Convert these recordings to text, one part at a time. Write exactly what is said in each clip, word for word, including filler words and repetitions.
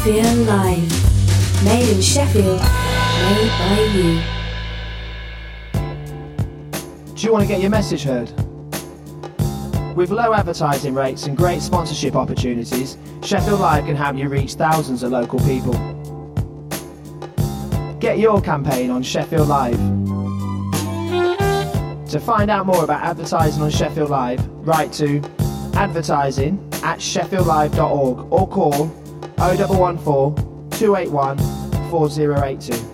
Sheffield Live. Made in Sheffield, made by you. Do you want to get your message heard? With low advertising rates and great sponsorship opportunities, Sheffield Live can have you reach thousands of local people. Get your campaign on Sheffield Live. To find out more about advertising on Sheffield Live, write to advertising at sheffield live dot org or call oh one one four, two eight one, four oh eight two.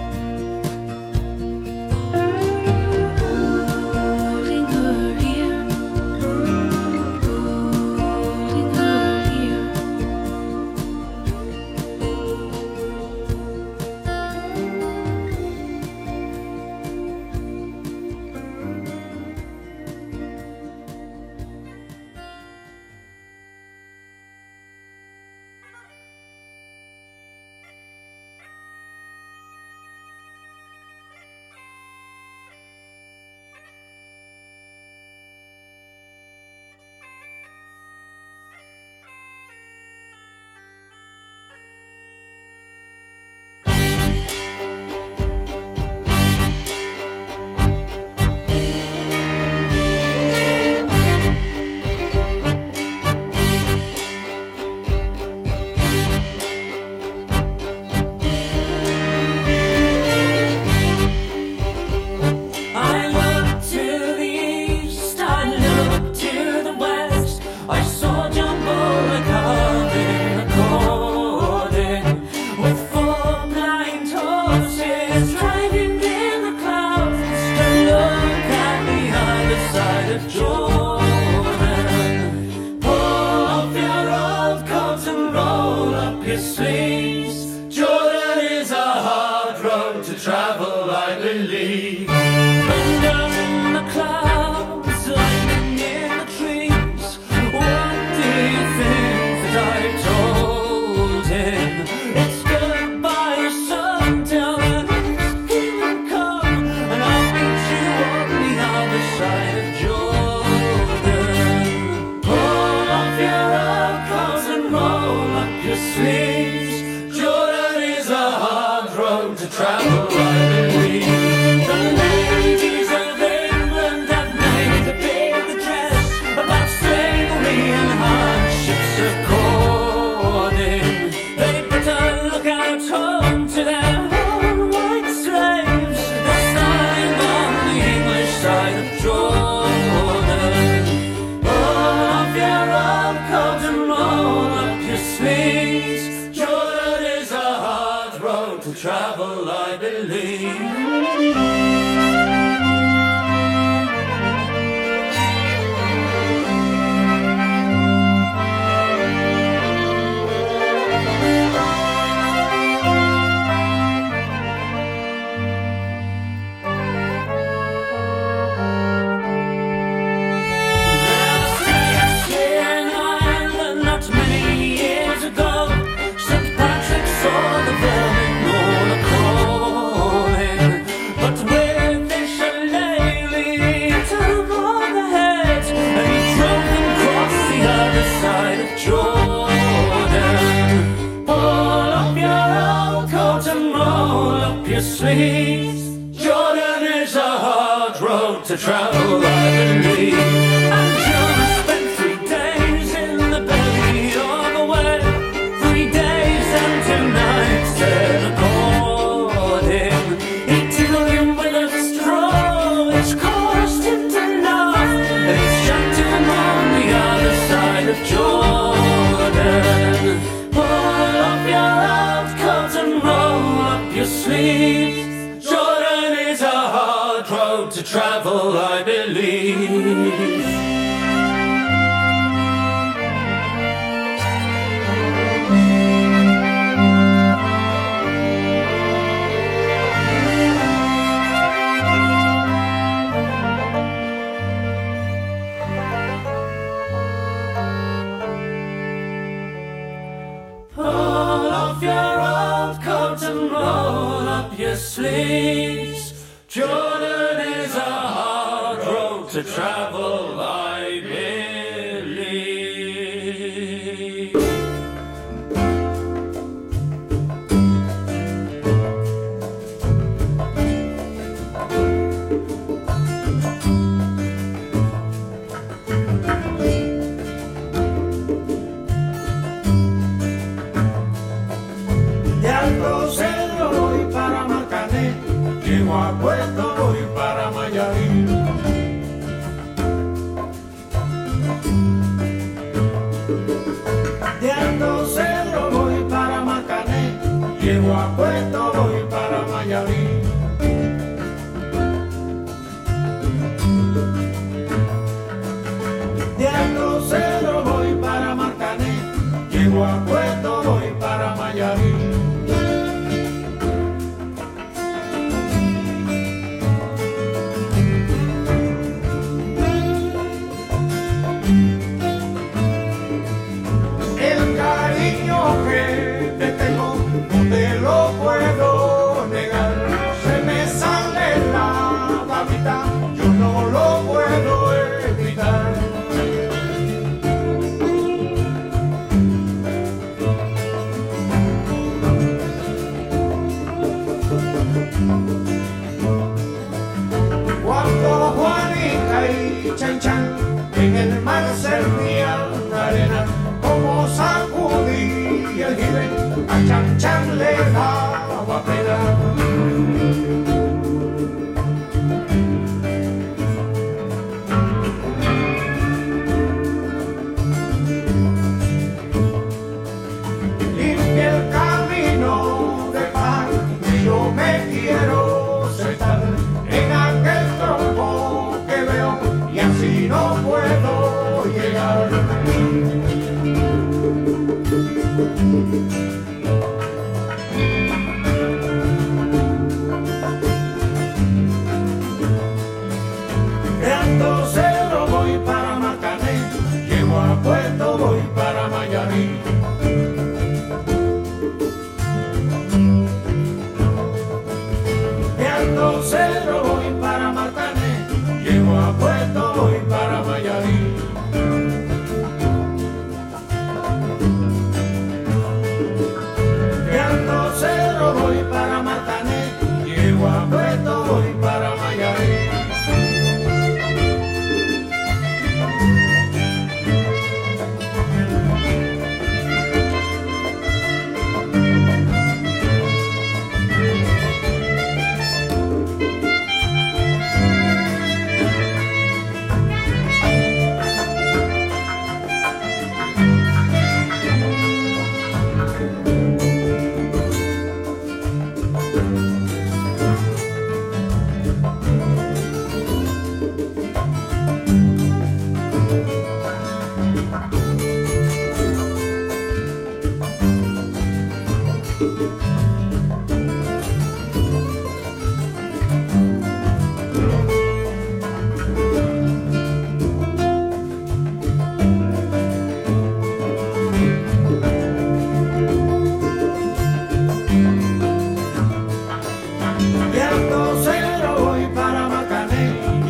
Holding her here. of Jordan. Pull off your old coat and roll up your sleeves. Jordan is a hard road to travel, I believe. Thunder in the clouds, lightning in the trees. What do you think that I told him? It's goodbye or son till the next kingdom come, and I'll meet you on the other side of Jordan. Pull off your old coat and roll up your sleeves. Jordan is a hard road to travel, I believe. The ladies of England have made a big address about slavery and hardships of courting. They better look out home to their own white slaves. They're starting on the English side of Jordan. Pull off your old coat and roll up your sleeves. Jordan is a hard road to travel, I believe. In Ireland not many years ago, Saint Patrick saw the vermin all a-crawling, but with his shillelagh he took all the heads, and he drove them across the other side of Jordan. Pull up your old coat and roll up your sleeves. Jordan is a hard road to travel, I believe. And Jonah spent three days in the belly of a whale, three days and two nights there to caught him. He tickled him with a straw, which caused him to laugh, and he shut him on the other side of Jordan. Pull up your old coat and roll up your sleeves. Jordan is a hard road to travel, I believe. Pull off your old coat and roll up your sleeves. Jordan is a hard road to travel, I believe. De Alto Cedro voy para Marcané, llego a Puerto voy para Mayarín. De Alto Cedro voy para Marcané, llego a Puerto voy para Mayarín. De Alto Cedro voy para Marcané, llego a Puerto voy para Mayarín. El cariño que te tengo no te lo puedo negar. Se me sale la babita, yo no lo puedo evitar. Cuando Juanica y Chan Chan en el mar servían arena, como sacudía el jibe, a Chan Chan le daba pena. Limpia el camino de paz, y yo me quiero sentar en aquel tronco que veo, y así no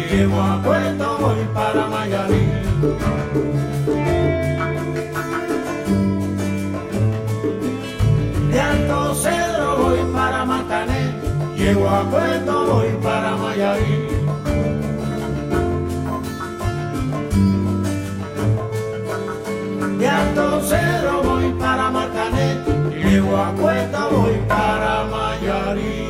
llego a Puerto, voy para Mayarí. De Alto Cedro voy para Marcané, llego a Puerto, voy para Mayarí. De Alto Cedro voy para Marcané, llego a Puerto, voy para Mayarí.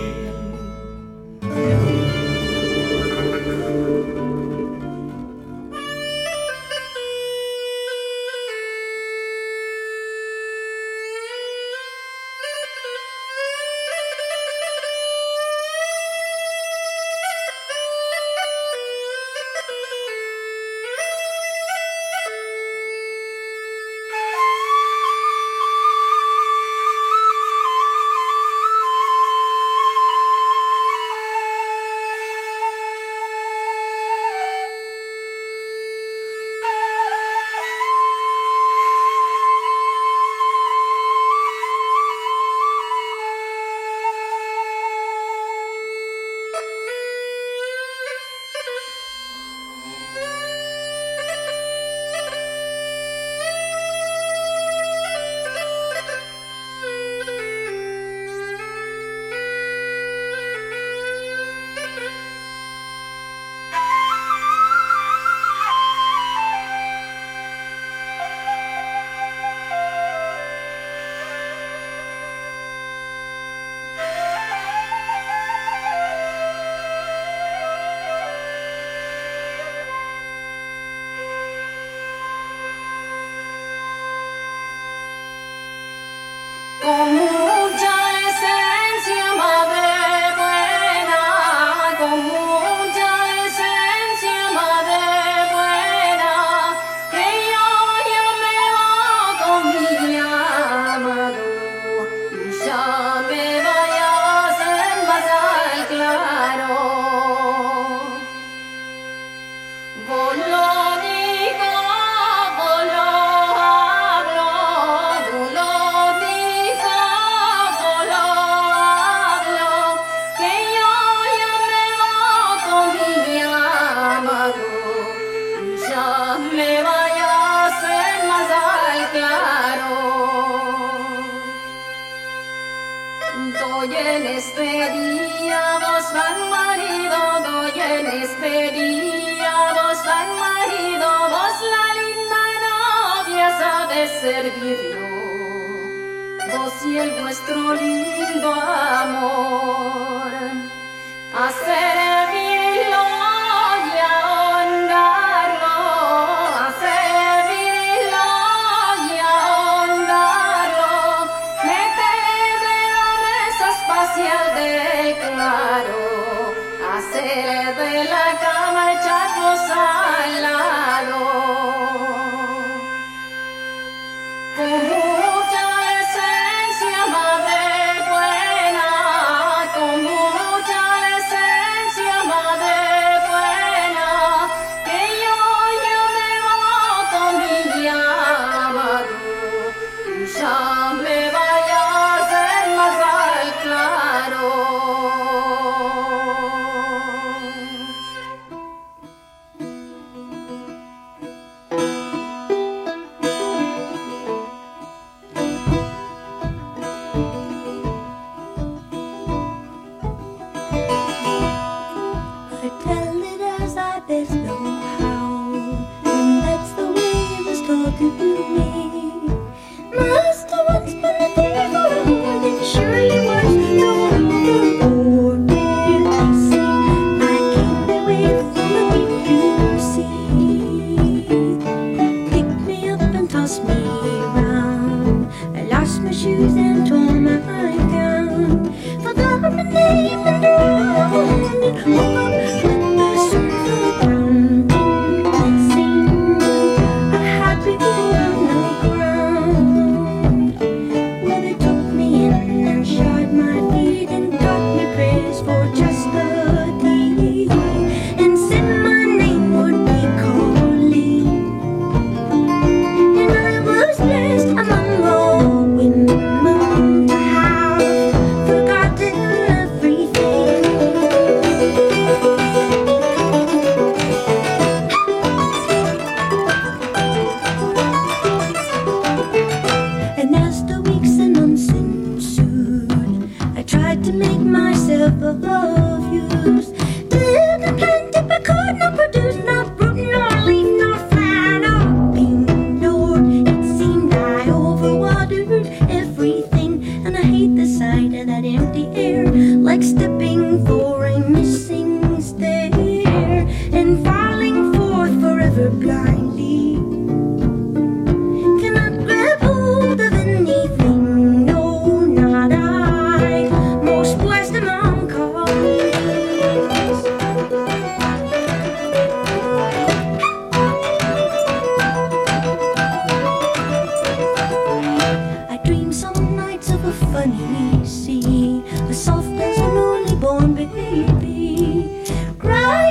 Doy en este día vos van marido, doy en este día vos van marido, vos la linda novia sabes servirlo, vos y el vuestro lindo amor, a servirlo y a honrarlo, a servirlo y a honrarlo, métele de la mesa espacial del claro, hacerle de la cama echarnos al lado. Con mucha esencia, madre buena, con mucha esencia,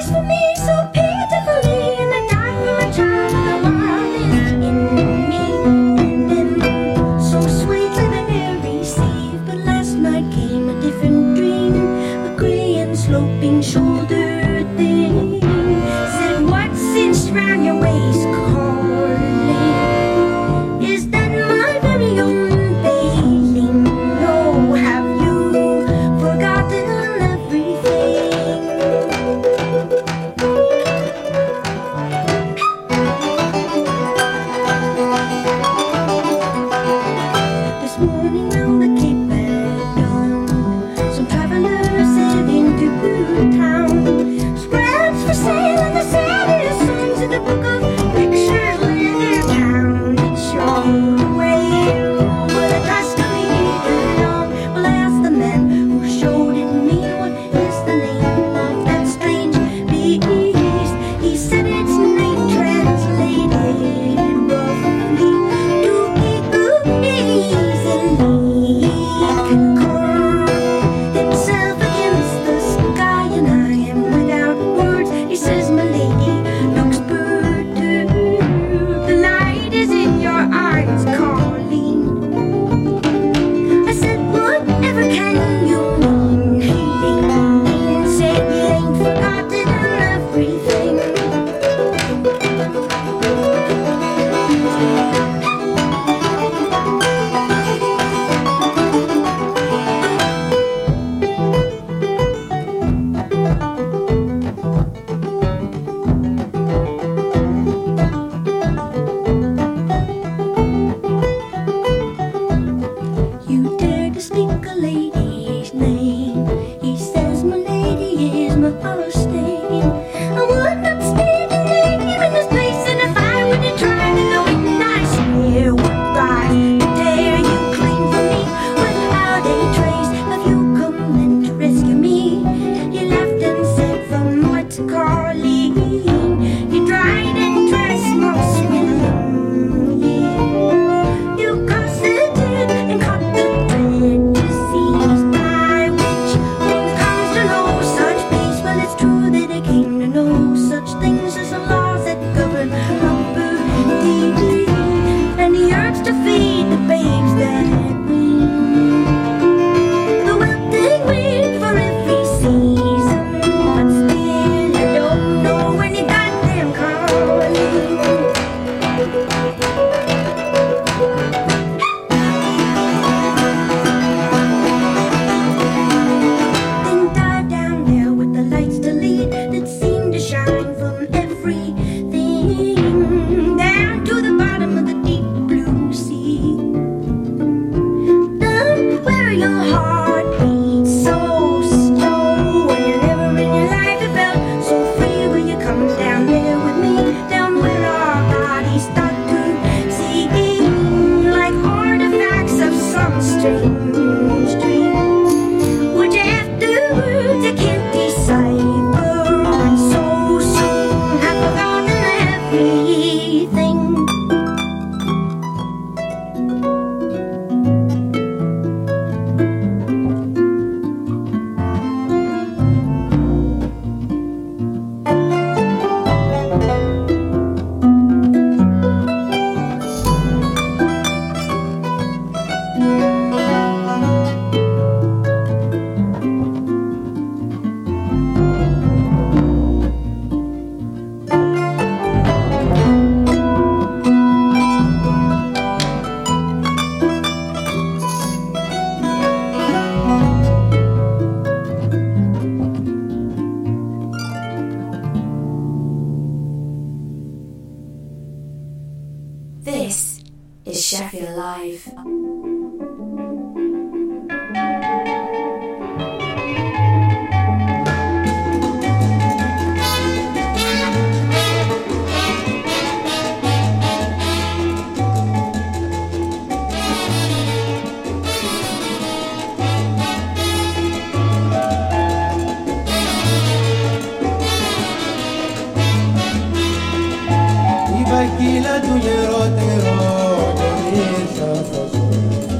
Kila tunyero tero,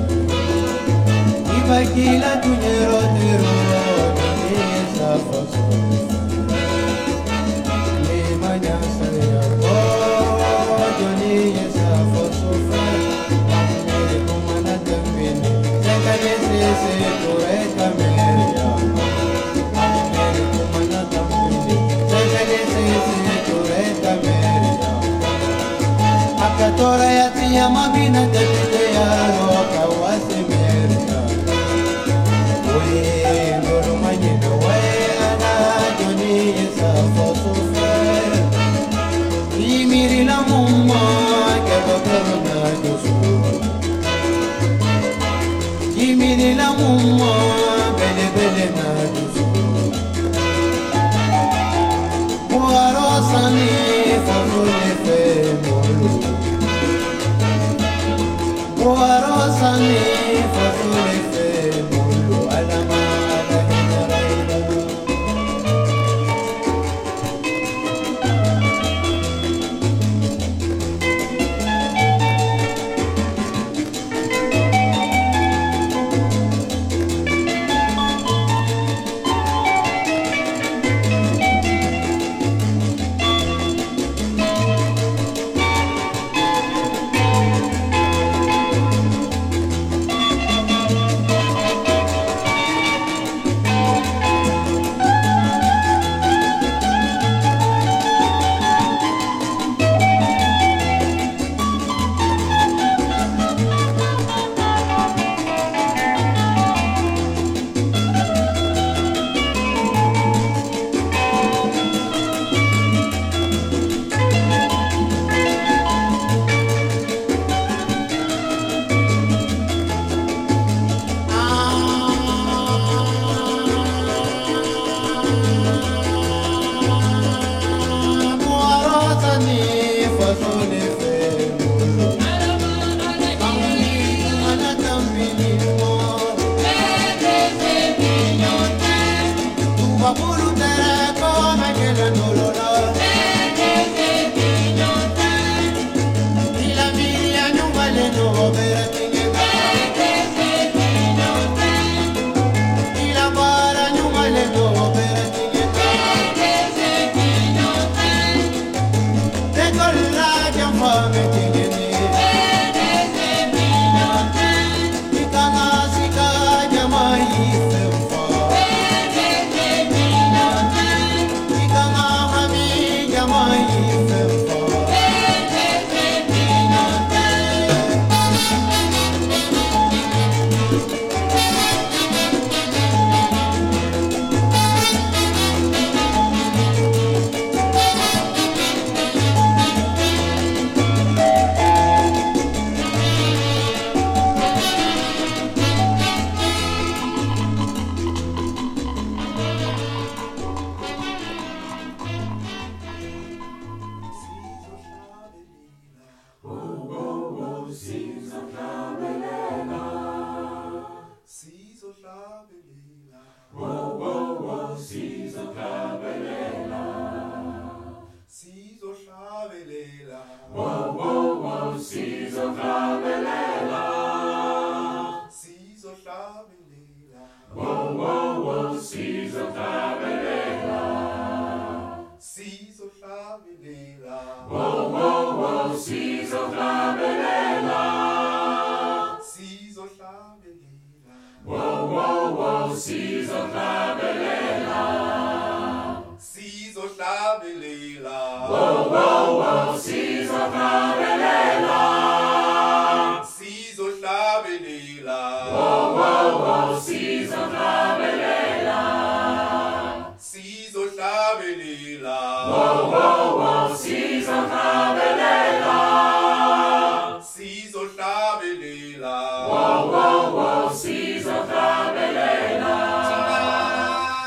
mabina telete ya roka wasemerika. Oye, loro manyendo we ana joni esa fosufe. Imiri la mumma keba keba na josu. Imiri la mumma bele bele na josu. Muarosani fafule fe molu. Muarosani fafule fe molu. Alama ala hinaraila.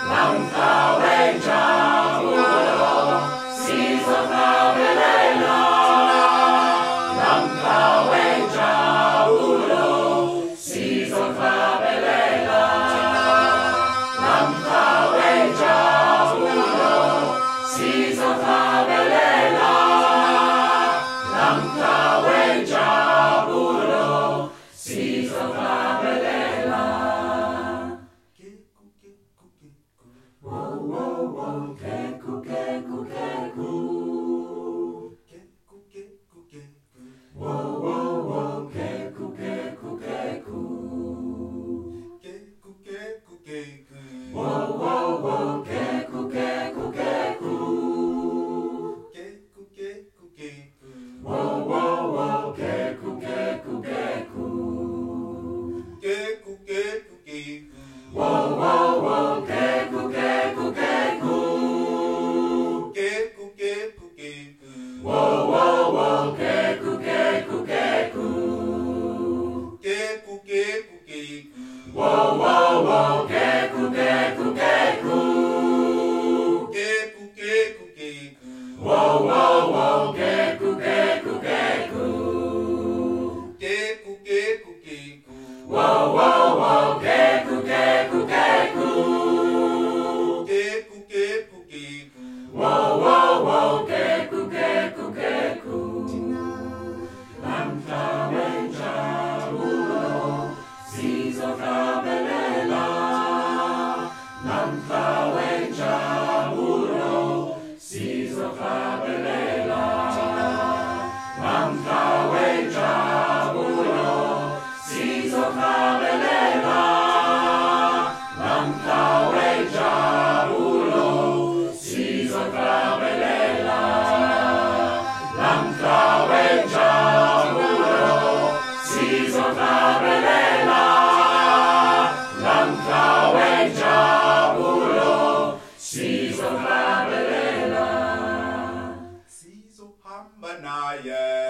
Caesar Cabelela.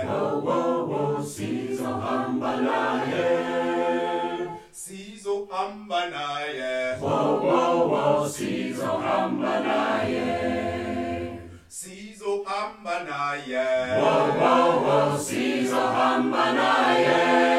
Wo wo wo sizo hambanaye. Sizo hambanaye. Wo wo wo sizo hambanaye. Sizo hambanaye. Wo wo wo sizo hambanaye.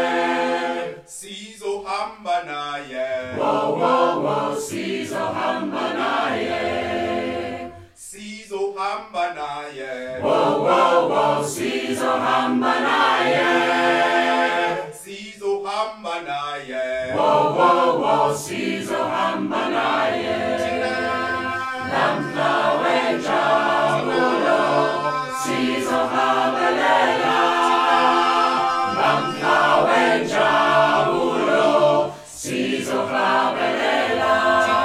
Sizo hambanaye. Wo wo wo sizo hambanaye. Sizo hambanaye. Wo wo wo sizo hambanaye. Sizo hambanaye. Wo wo wo sizo hambanaye. Namna wenja ulo sizo habelela. Namna wenja ulo sizo habelela.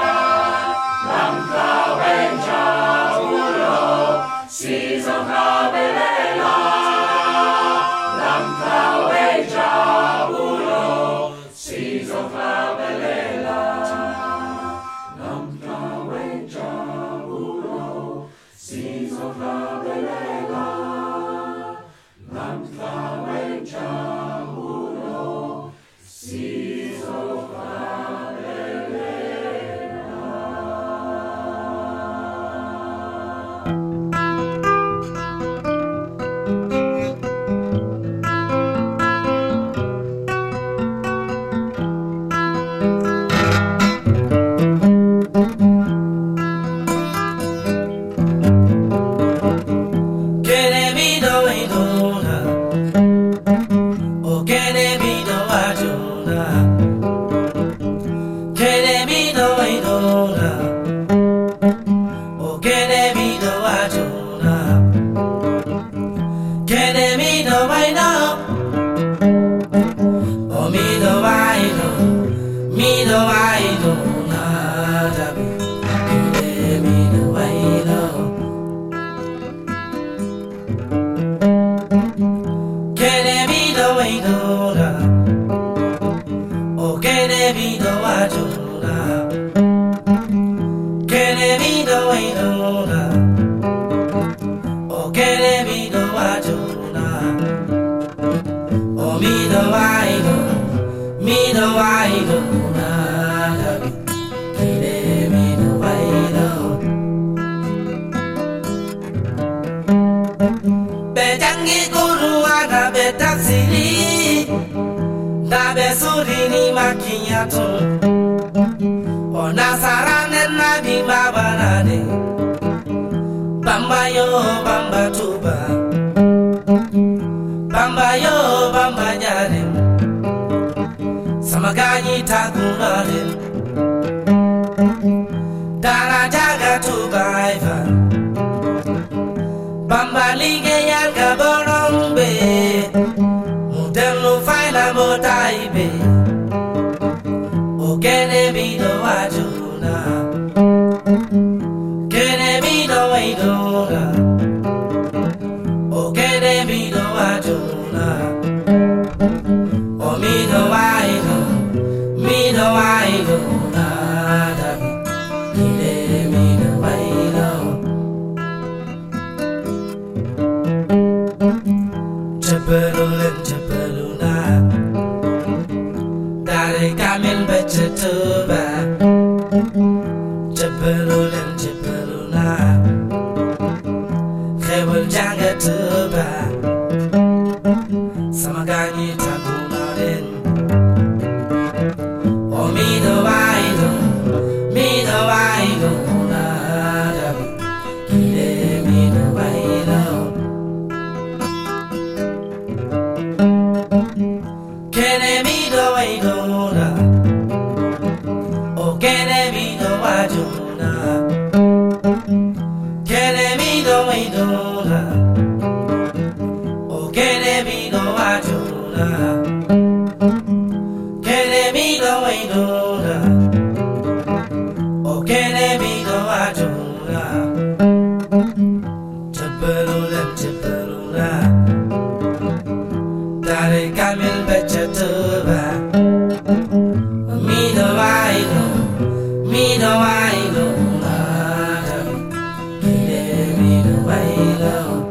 Namna wenja ulo sizo habelela. Namna wenja ulo sizo habelela. Namna wenja ulo sizo habelela. Namna wenja ulo sizo know I know, I know, I know, I know.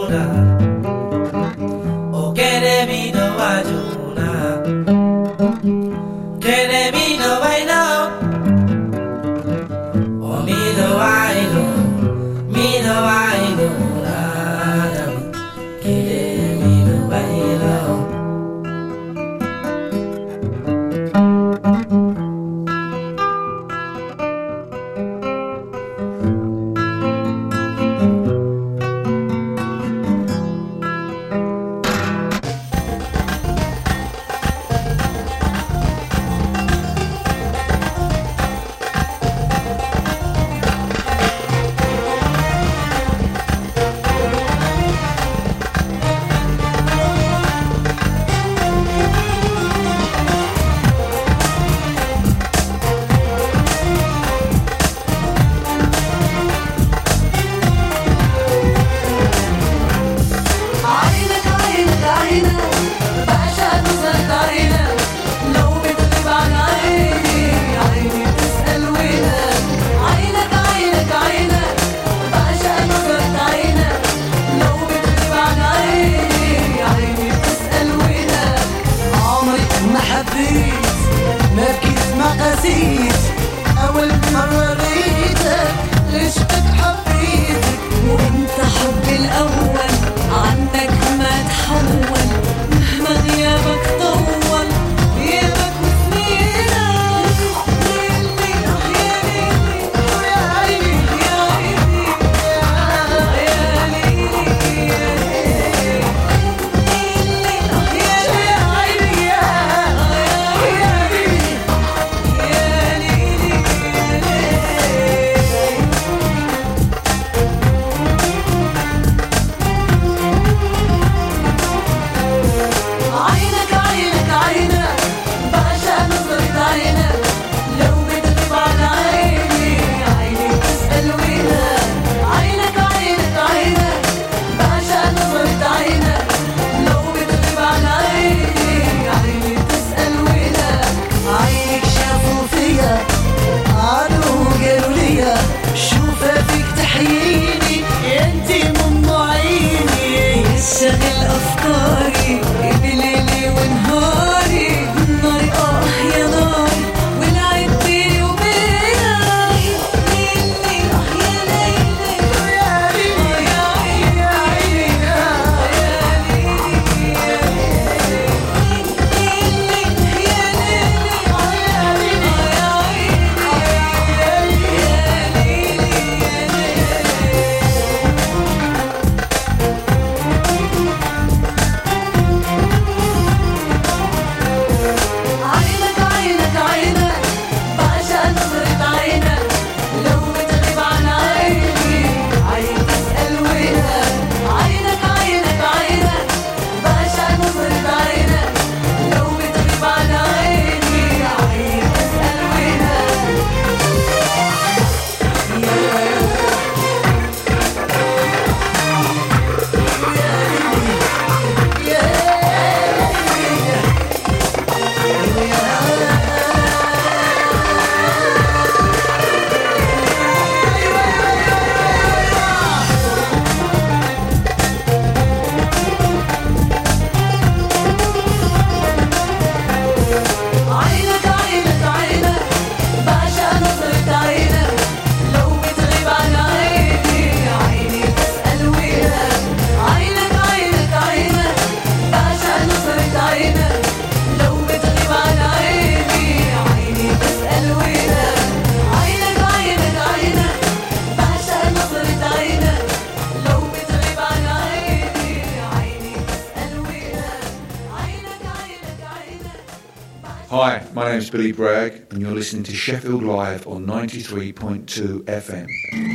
Hi, my name's Billy Bragg and you're listening to Sheffield Live on ninety-three point two F M.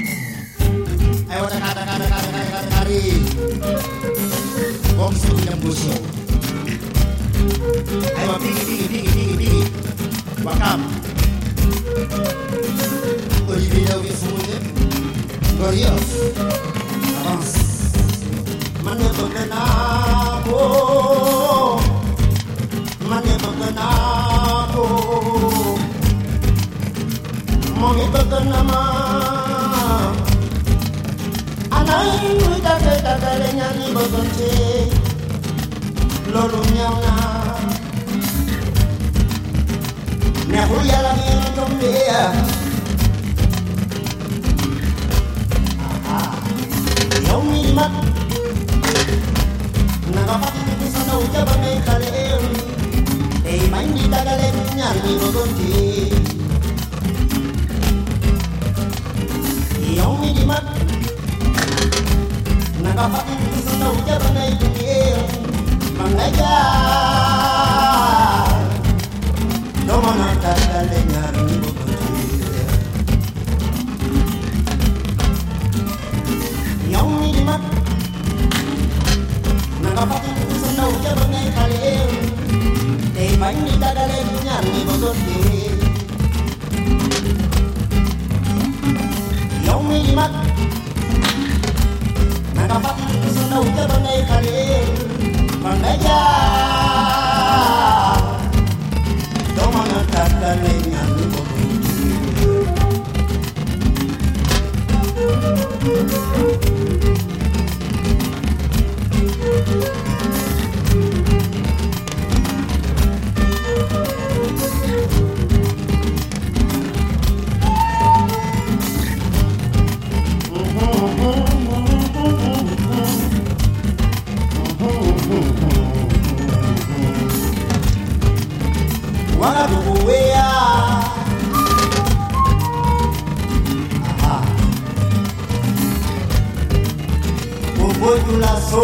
Mongi bekenama, anai udah kita ternyata bogante lolu ñaw na neexul yàlla mi ngi tombé yow mi di mag na nga fàttali sa ndaw jaba ngay xale tey bañ di dagale ñaar ñi bogante yow mi di mag na nga fàttali sa ndaw jaba ngay dundee ma nga jaar doo mën a tàggale ñaar ñi bëggante yow mi di mag na nga fàttali sa ndaw jaba ngay xale tey bañ di tàggale ñaar ñi bëggante yow mi di mag na nga fàttali sa ndaw jaba ngay xale ma nga jaar doo mën a tàggale ñaar ñi wanadukuwea ubojulaso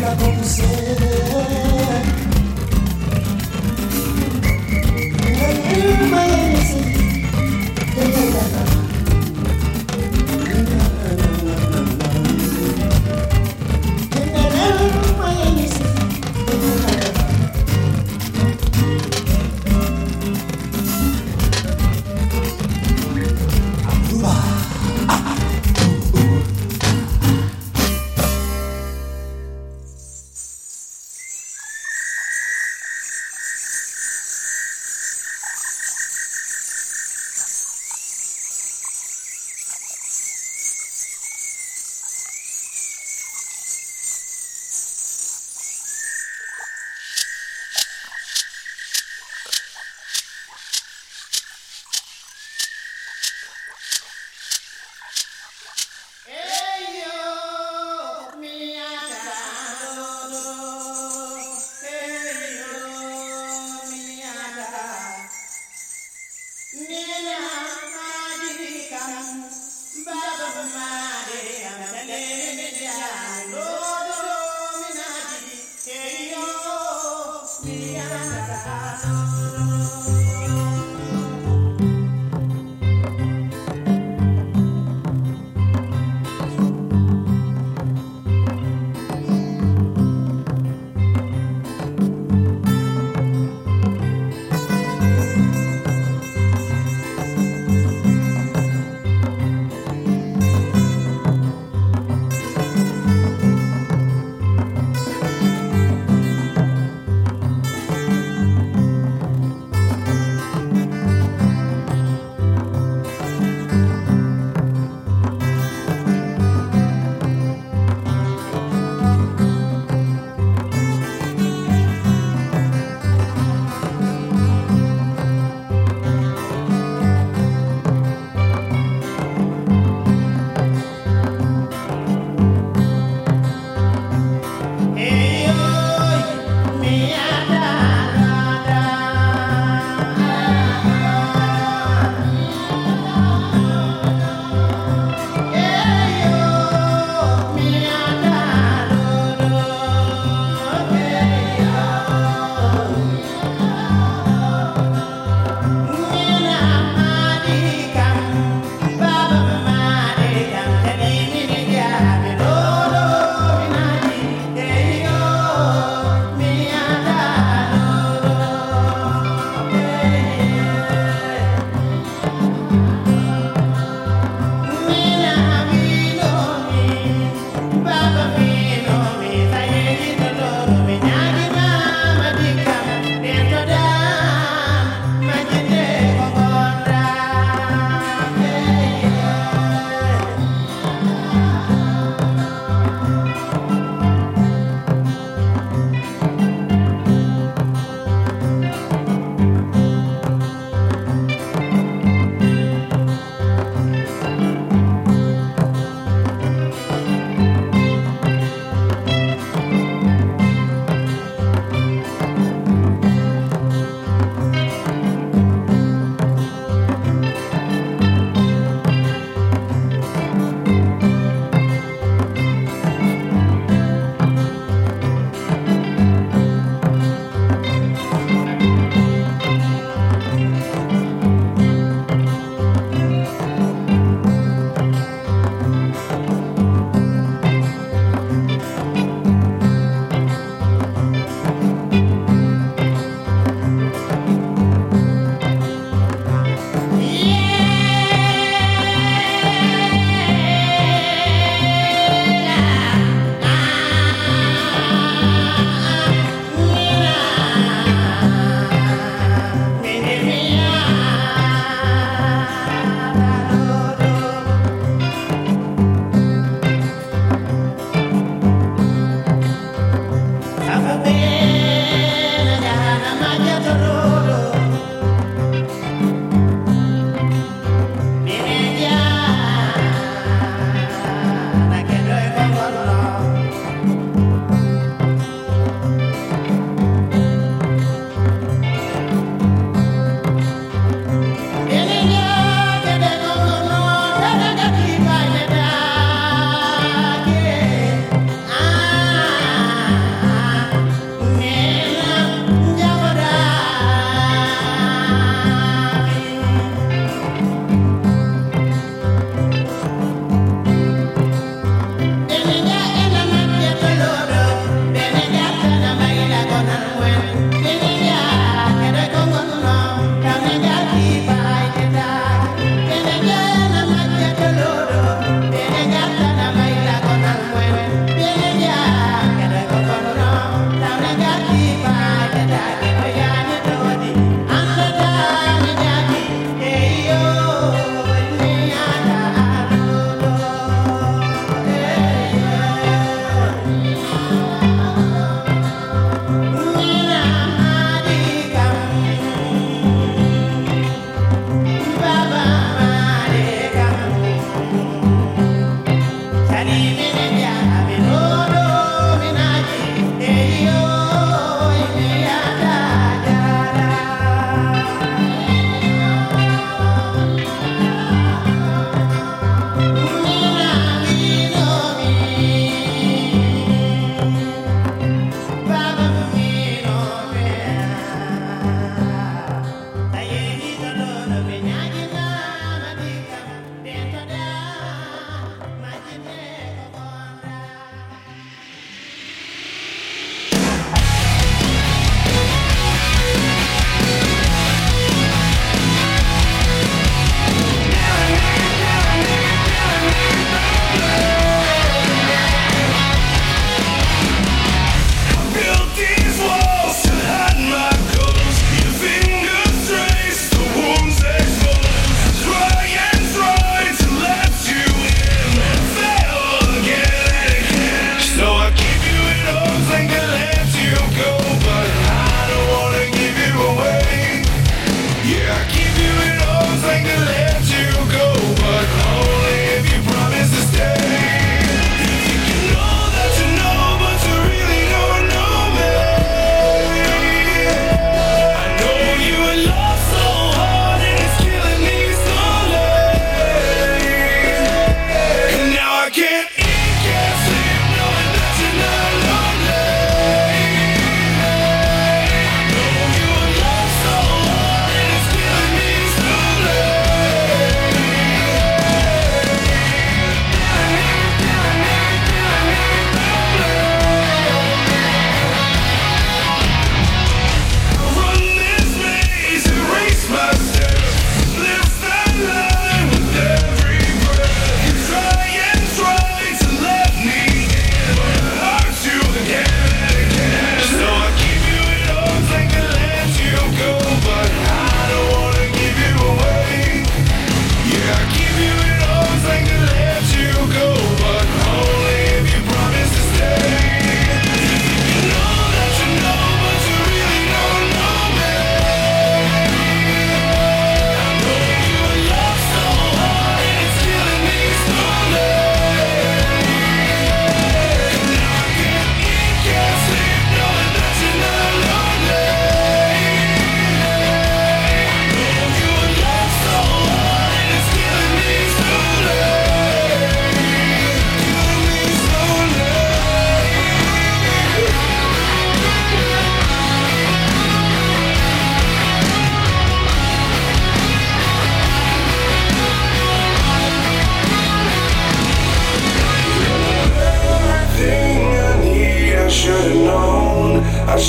la concert.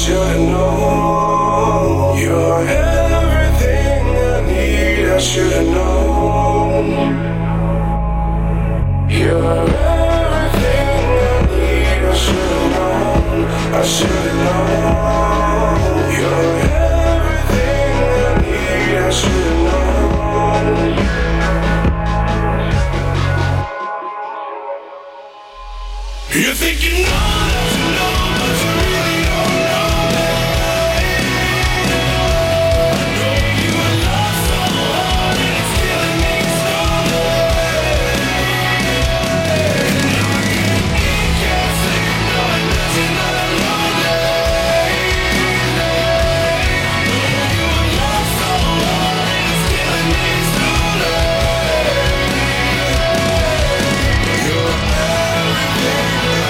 should've known. You're everything I need, I should've known. You're everything I need, I should've known. I should've known. You're everything I need, I should've known. You think you know that you know, but you really don't know me. No, you were lost so hard and it's killing me slowly. You can't sleep knowing that you're not lonely. No, you were lost so hard and it's killing me slowly. You're everything.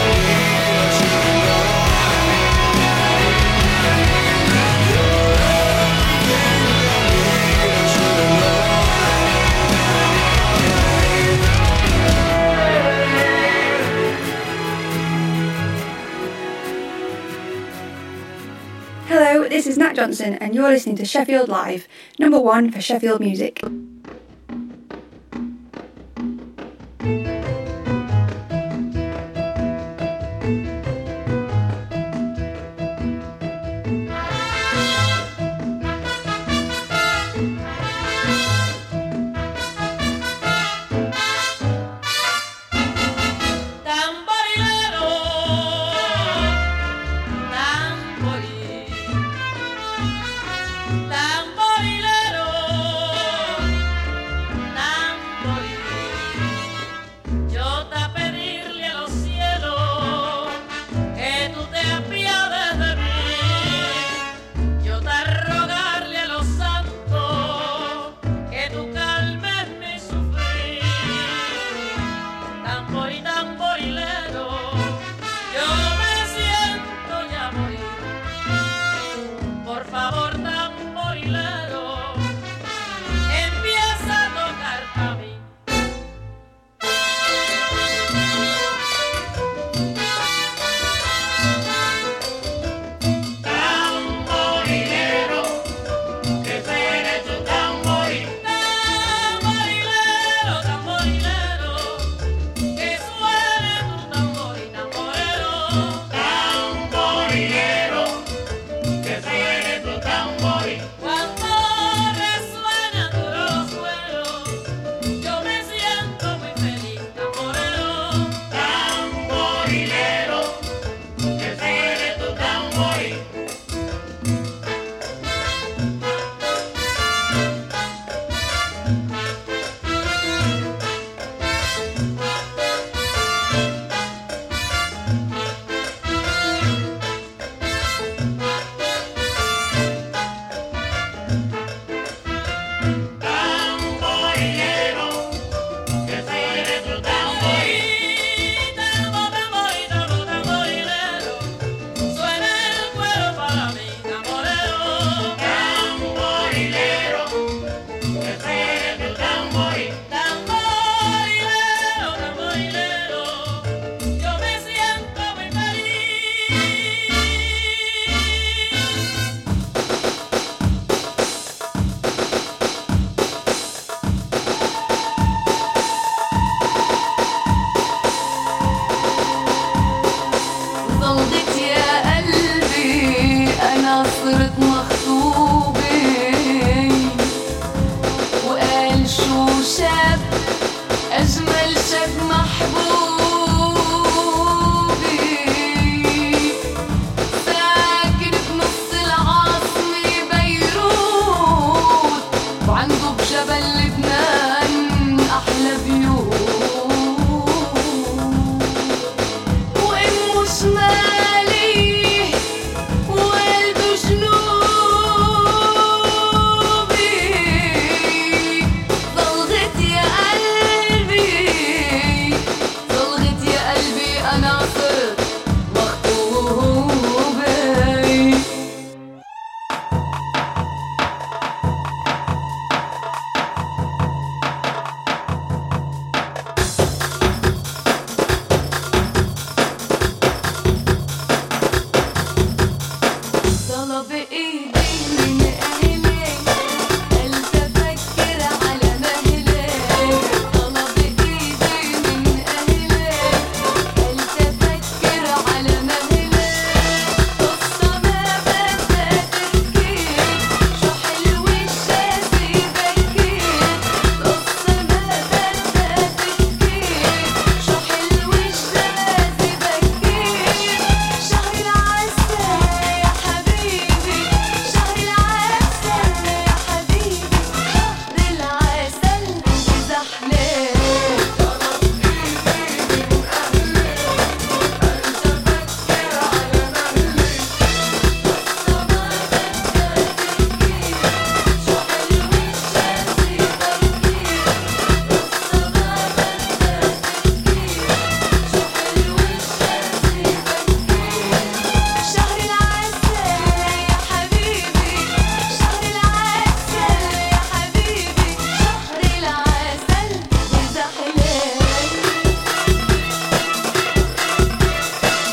Hello, this is Nat Johnson and you're listening to Sheffield Live, number one for Sheffield music. Vent